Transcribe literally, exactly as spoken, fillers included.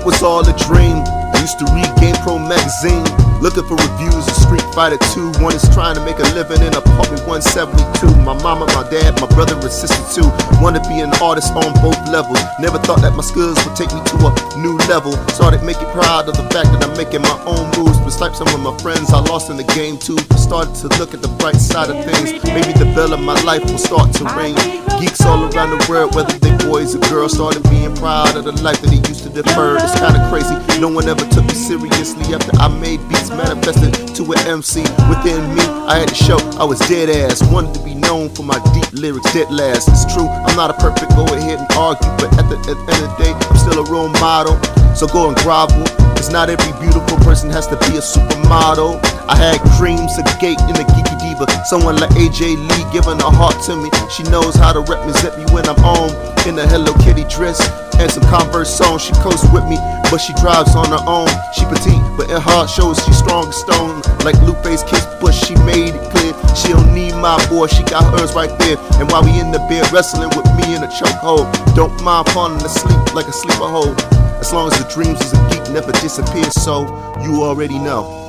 was all a dream. I used to read GamePro magazine, looking for reviews of Street Fighter two. One is trying to make a living in apartment one seventy-two. My mama, my dad, my brother and sister too wanted to be an artist on both levels. Never thought that my skills would take me to a new level. Started making proud of the fact that I'm making my own moves. Besides some of my friends I lost in the game too. Started to look at the bright side of things. Maybe the bell of my life will start to ring. Geeks all around the world, whether they boys or girls, started being proud of the life that they used to defer. It's kinda crazy, no one ever took me seriously after I made beats manifested to an M C. Within me, I had to show I was dead ass. Wanted to be known for my deep lyrics, dead last. It's true, I'm not a perfect, go ahead and argue, but at the, at the end of the day, I'm still a role model. So go and grovel, cause not every beautiful person has to be a supermodel. I had dreams of Gate in a geeky diva, someone like A J Lee giving her heart to me. She knows how to represent me when I'm on, in a Hello Kitty dress and some Converse songs. She coasts with me, but she drives on her own. She petite, but in heart shows she's strong as stone. Like Lupe's Kiss Bush, she made it clear she don't need my boy, she got hers right there. And while we in the bed wrestling with me in a chokehold, don't mind falling asleep like a sleeper hole. As long as the dreams is a geek never disappear, so you already know.